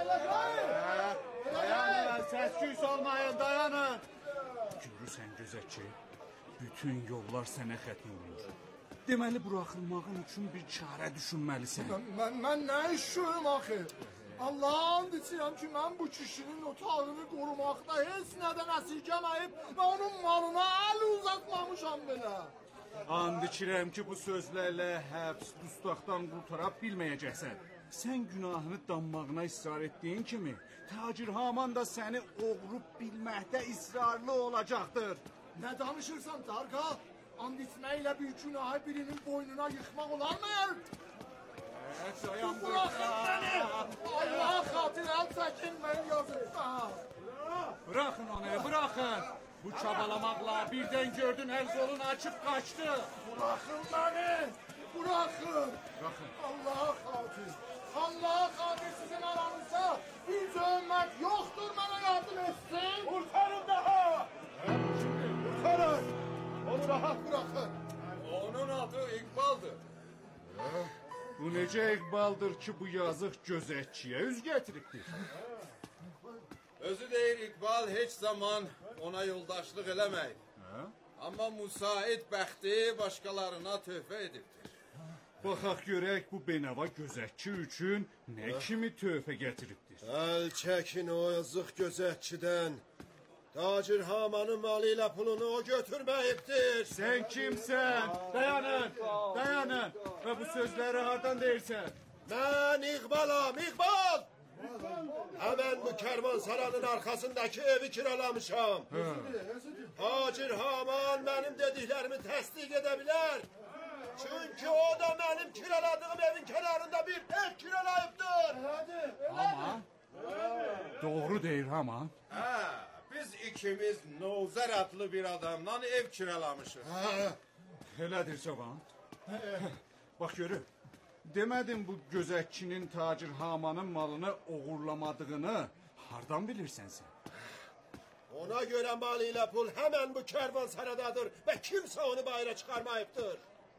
Dayanın, səs-küy olmayın, dayanın. Görürsən gözətçi, bütün yollar sənə xətm olunur. Deməli, buraxılmağın üçün bir çarə düşünməlisən. Mən, mən nə iş görüm axı? Allah'ın içirəm ki, mən bu kişinin otağını qorumaqda heç nədən əsirgəməyib və onun malına əl uzatmamışam belə. And içirəm ki, bu sözlərlə həbs, dustaqdan qurtara bilməyəcəksən. Sən günahını danmağına israr etdiyin kimi, Tacir Haman da səni oğrub bilməkdə israrlı olacaqdır. Nə danışırsan Darqa? And içməklə bir günahı birinin boynuna yıxmaq olarmı? Dayan, buraxın məni! Allaha xatir əl çəkin, mən yazıqsan. Bırakın onu, bırakın. Bu çabalamaqla birdən gördün əl qolunu açıb qaçdı. Bırakın məni! Bırakın! Bırakın. Allaha xatir. Allaha xatir sizin aranızda bir zöhmət yoxdur mənə yardım etsin. Kurtarın daha! Kurtarın! Onu rahat bırakın. Onun adı İqbal'dır. Bu necə İqbaldır ki, bu yazıq gözətçiyə üz gətiribdir. Özü deyir İqbal heç zaman ona yoldaşlıq eləməyib. Amma müsait bəxti başqalarına töhfə edibdir. Baxaq görək bu benava gözətçi üçün nə kimi töhfə gətiribdir. Əl çəkin o yazıq gözətçidən. Tacir Hamanın malı ilə pulunu o götürməyibdir. Sən kimsən? Dayanın, dayanın. Və bu sözləri hardan deyirsən? Mən İqbalam, İqbal! Həmən bu Kərvansaranın arxasındakı evi kiralamışam. Tacir Haman mənim dediklərimi təsdiq edə bilər. Çünki o da mənim kiraladığım evin kənarında bir ev kiralayıbdır. Haman? Doğru deyir Haman. Hə, biz ikimiz Novzər adlı bir adamdan ev kiralamışıq. Elədir cavan. Bax görüm. Demədin bu gözətçinin Tacir Hamanın malını oğurlamadığını hardan bilirsən sən? Ona görə malı ilə pul həmən bu Kərvansaradadır və kimsə onu bayıra çıxarmayıbdır.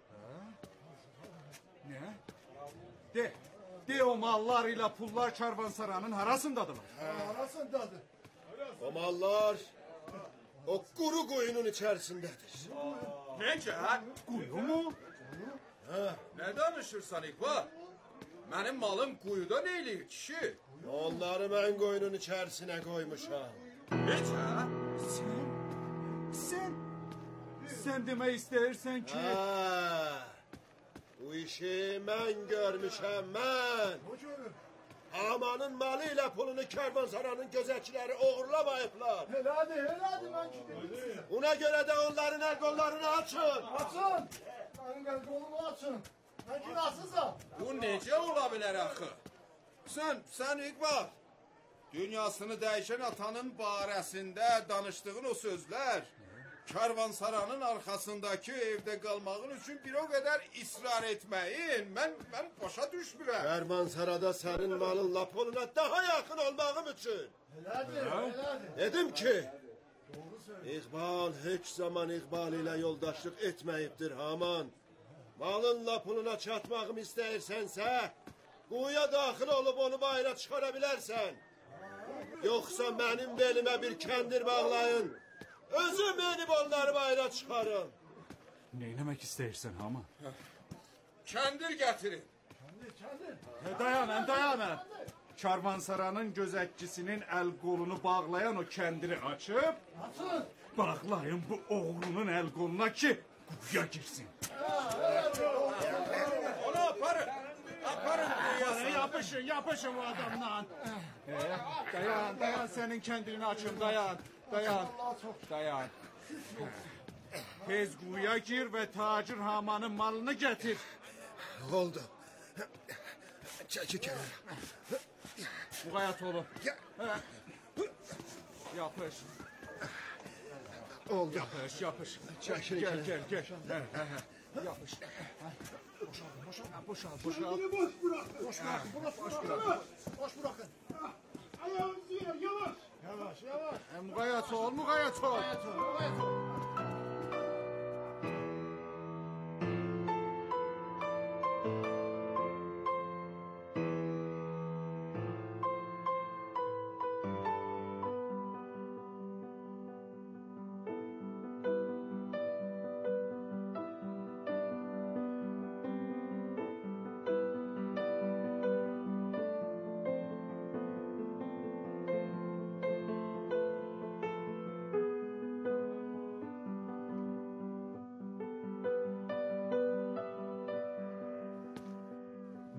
Nə? De, de o mallar ilə pullar Kərvansaranın harasındadırlar? Harasındadır? O mallar o quru quyunun içərisindədir. Necə? Quyu mu? Nə danışırsan İqbal? Mənim malım quyuda neyləyir kişi? Onları mən quyunun içərisinə qoymuşam. Necə? Sən, sən, sən demək istəyirsən ki... Hə, bu işi mən görmüşəm, mən. Hamanın malı ilə pulunu Kərvansaranın gözətçiləri oğurlamayıblar. Elədir, elədir mən ki dedim. Buna görə də onların əl qollarını açın. Açın! Mənim əl qolumu açın. Mən günahsızam. Bu necə ola bilər axı? Sən, sən İqbal, dünyasını dəyişən atanın barəsində danışdığın o sözlər, Kərvansaranın arxasındakı evdə qalmağın üçün bir o qədər israr etməyin, mən, mən başa düşmürəm. Kərvansarada sənin malınla puluna daha yaxın olmağım üçün. Elədir, elədir. Dedim ki, İqbal heç zaman İqbal ilə yoldaşlıq etməyibdir Haman. Malınla puluna çatmağımı istəyirsənsə, quyuya daxil olub onu bayıra çıxara bilərsən. Yoxsa mənim belimə bir kəndir bağlayın. Özüm enib onları bayıra çıxarım. Neyləmək istəyirsən Haman? Kəndir gətirin. Kəndir, kəndir. Dayanın, dayanın. Kərvansaranın gözətçisinin əl qolunu bağlayan o kəndiri açıb... Açın. Bağlayın bu oğrunun əl qoluna ki, quyuya girsin. Onu aparın. Aparın quyuya. Yapışın, yapışın o adamdan. Dayan, dayan, sənin kəndirini açın, dayan. Dayan, dayan. Tez quyuya gir və Tacir Hamanın malını gətir. Oldu. Çəkil kənara. Muğayat olun. Yapış. Oldu. Yapış, yapış. Çəkil Gel, kənara. gel, gel. Yapış. Boşal, boşal, boşal. Boş bırakın. Boş bırakın, boş bırakın. Boş bırakın. Ayağınızı yere, yavaş. Yavaş, yavaş. Muğayat ol, muğayat ol. Muğayat ol, muğayat ol.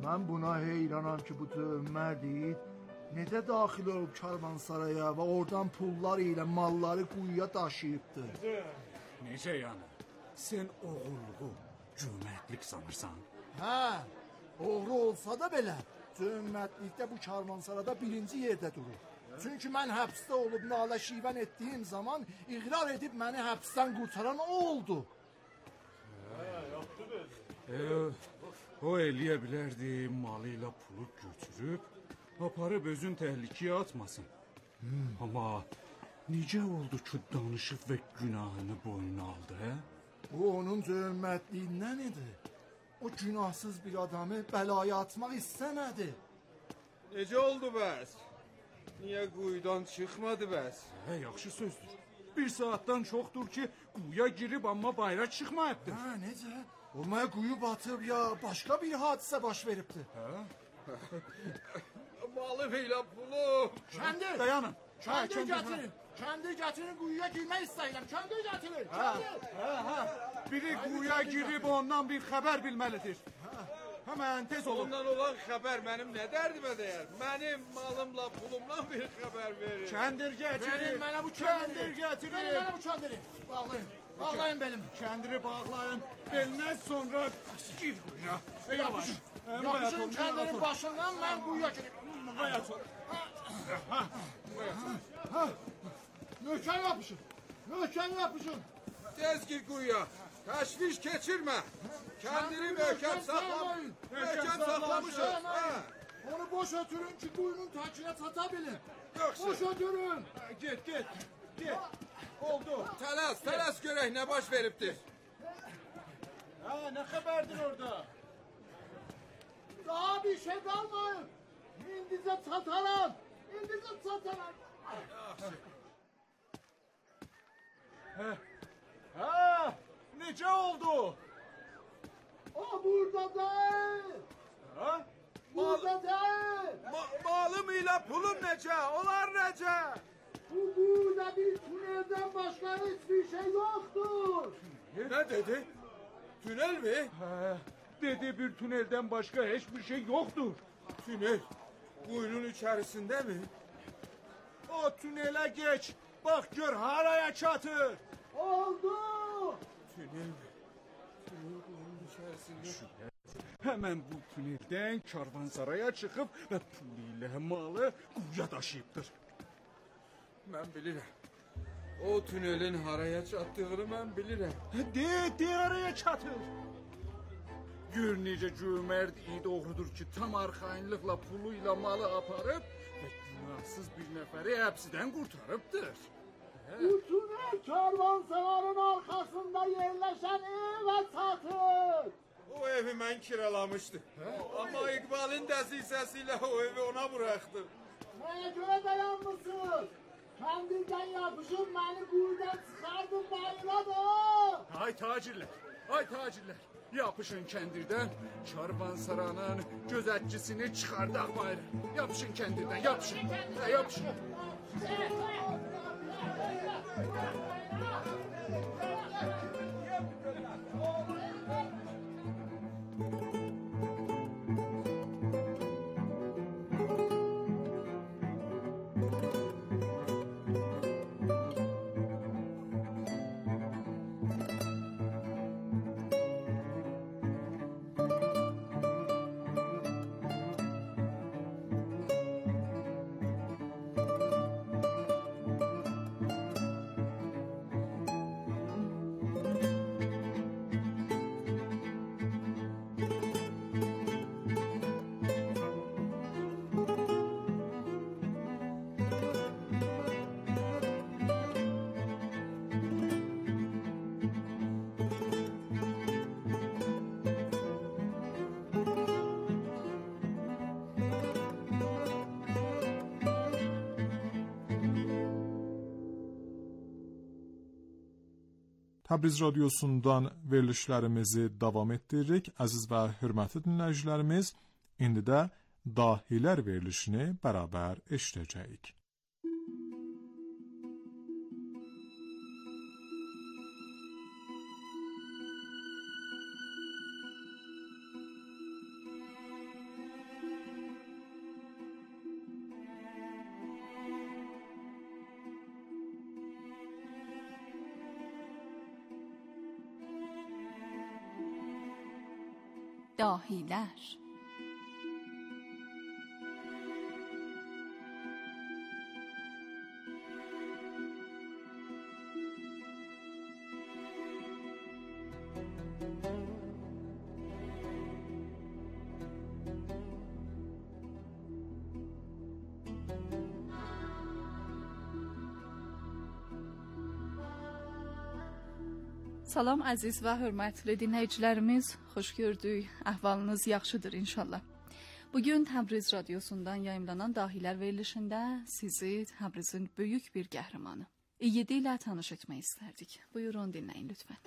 Mən buna heyranam ki, bu töhmədid necə daxil olub karvansaraya və oradan pullar ilə malları quyuya daşıyıbdır. Necə yəni? Sən oğulluğu cömertlik sanırsan? Hə, oğru olsa da belə, cömertlikdə bu karvansarada birinci yerdə durur. Çünki mən həbsdə olub nalə şivən etdiyim zaman iqrar edib məni həbsdən qurtaran o oldu. E, o eləyə bilərdi, malı ilə pulu götürüb, aparıb özün təhlükəyə atmasın. Hmm. Amma necə oldu ki, danışıb və günahını boynuna aldı, hə? Bu onun cömertliyindən idi. O günahsız bir adamı bəlaya atmaq istəmədi. Necə oldu bəs? Niyə quyudan çıxmadı bəs? Hə, yaxşı sözdür. Bir saatdan çoxdur ki, quyuya girib amma bayra çıxmayıbdır. Hə, necə? Olmaya quyu batıb ya başqa bir hadisə baş veribdir. Hə? Malı ilə pulu. Kəndir! Dayanın. Kəndir gətirin. Kəndir gətirin, quyuya girmək istəyirəm. Kəndir gətirin. Kəndir. Hə, hə. Biri quyuya girib ondan bir xəbər bilməlidir. Həmən tez olun. Ondan olan xəbər mənim nə dərdimə dəyər? Mənim malımla pulumla bir xəbər verin. Kəndir gətirin. Verin mənə bu kəndir gətirin. Verin mənə bu kəndiri. Bağlayın. Bağlayın belim. Kəndiri bağlayın. Belindən sonra gir quyuya. Yavaş. Yapışın kəndirin başından mən quyuya gireyim. Bayat ol. Möhkəm yapışın. Möhkəm yapışın. Tez gir quyuya. Təşviş keçirmə. Kəndiri möhkəm saxlam. Möhkəm saxlamışıq. Onu boş ötürün ki quyunun təkinə çata bilin. Yoxsa. Boş ötürün. Get, get. Get. Oldu. Tələs, tələs görək nə baş veribdir. Ha, nə xəbərdir orada? Daha bir şey kalmayın. İndicə çataram. İndicə çataram. Hə. Ha, necə oldu? O burada değil. Ha? Burada değil. Ma malım ilə pulum necə? Onlar necə? Bu burada bir tünelden başka hiçbir şey yoktur. Ne dedi? Tünel mi? Hə, dedi bir tünelden başka hiçbir şey yoktur. Tünel? Quyunun içerisinde mi? O tünele geç. Bak gör haraya çatır. Oldu. Tünel mi? Tünel quyunun içerisinde. Hemen bu tünelden karvansaraya çıkıp ve puluyla malı quyuya taşıyıptır. Ben bilirəm. O tünelin haraya çatdığını mən bilirəm. De, de haraya çatır. Gör necə cömert iyi doğrudur ki, tam arxayınlıqla puluyla malı aparıb və günahsız bir nəfəri həbsdən qurtarıbdır. Bu tünel karvansaranın arkasında yerleşen eve çatır. O evi mən kiralamışdım. Amma İqbal'in dəsisəsilə o evi ona bıraxdım. Neye göre dayanmışsınız? Kendinden yapışıp beni buradan çıkardın bayıla da. Ay tacirler, ay tacirler. Yapışın kendirden, karvansaranın gözetçisini çıkardak bayrağı. Yapışın kendirden, yapışın. Ha, yapışın. Təbriz radiosundan verilişlərimizi davam etdiririk. Əziz və hörmətli dinləyicilərimiz, indi də dahilər verilişini bərabər eşidəcəyik. داهیلر. Salam əziz və hörmətli dinləyicilərimiz, xoş gördük. Əhvalınız yaxşıdır inşallah. Bugün Təbriz radiosundan yayımlanan Dahilər verilişində sizi Təbrizin böyük bir qəhrəmanı İyidi ilə tanış etmək istərdik. Buyurun dinləyin lütfən.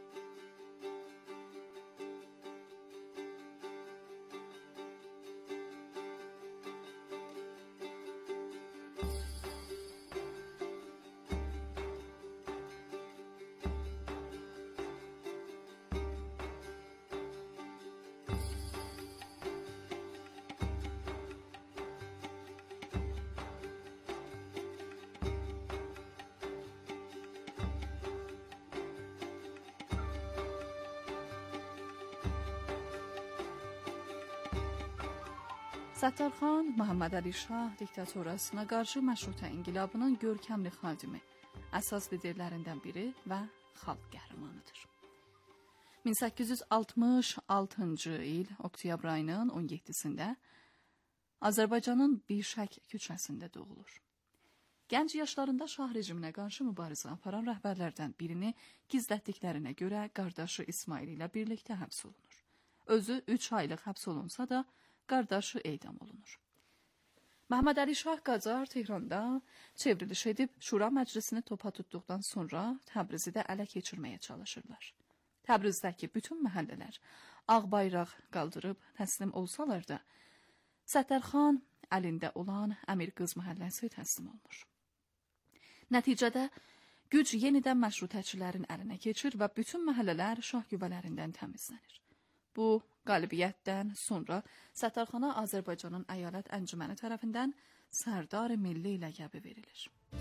Səttarxan Məhəmməd Əli Şah diktatorasına qarşı məşrutə inqilabının görkəmli xadimi, əsas liderlərindən biri və xalq qəhrəmanıdır. min səkkiz yüz altmış altıncı il oktyabr ayının on yeddisində Azərbaycanın Bişək küçəsində doğulur. Gənc yaşlarında şah rejiminə qarşı mübarizə aparan rəhbərlərdən birini gizlətdiklərinə görə qardaşı İsmail ilə birlikdə həbs olunur. Özü üç aylıq həbs olunsa da qardaşı edam olunur. Məhəmməd Əli Şah Qacar Tehranda çevriliş edib Şura Məclisini topa tutduqdan sonra Təbrizi də ələ keçirməyə çalışırlar. Təbrizdəki bütün məhəllələr ağ bayraq qaldırıb təslim olsalar da, Səttarxan əlində olan Əmir Qız məhəlləsi təslim olmur. Nəticədə güc yenidən məşrutəçilərin əlinə keçir və bütün məhəllələr şah güvələrindən təmizlənir. Bu qalibiyyətdən sonra Səttarxana Azərbaycanın əyalət əncüməni tərəfindən Sərdar Milli ləqəbi verilir.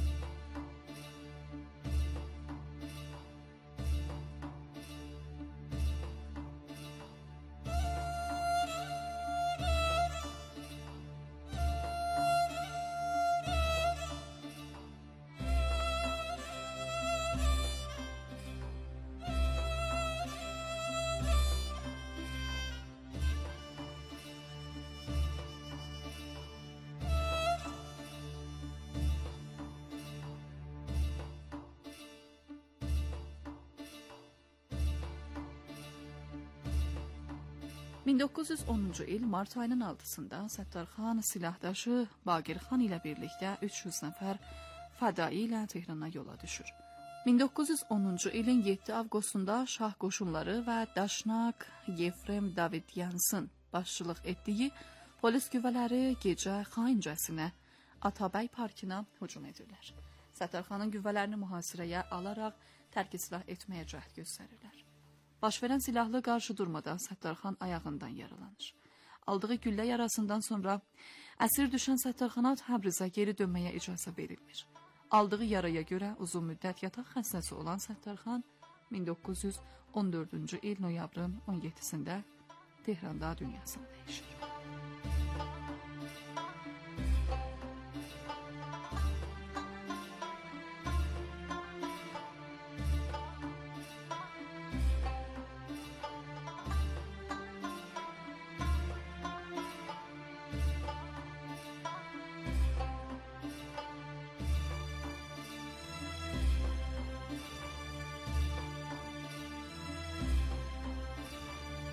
min doqquz yüz onuncu il mart ayının altısında Səttarxan silahdaşı Baqirxan ilə birlikdə üç yüz nəfər fədai ilə Tehrana yola düşür. min doqquz yüz onuncu ilin yeddi avqustunda şah qoşunları və Daşnaq Yefrem Davidyansın başçılıq etdiyi polis qüvvələri gecə xaincəsinə Atabəy parkına hücum edirlər. Səttarxanın qüvvələrini mühasirəyə alaraq tərk silah etməyə cəhd göstərirlər. Baş verən silahlı qarşı durmada Səttarxan ayağından yaralanır. Aldığı güllə yarasından sonra əsir düşən Səttarxana Təbrizə geri dönməyə icazə verilmir. Aldığı yaraya görə uzun müddət yataq xəstəsi olan Səttarxan min doqquz yüz on dördüncü il noyabrın on yeddisində Tehranda dünyasını dəyişir.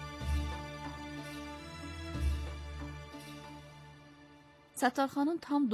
Səttarxanın tam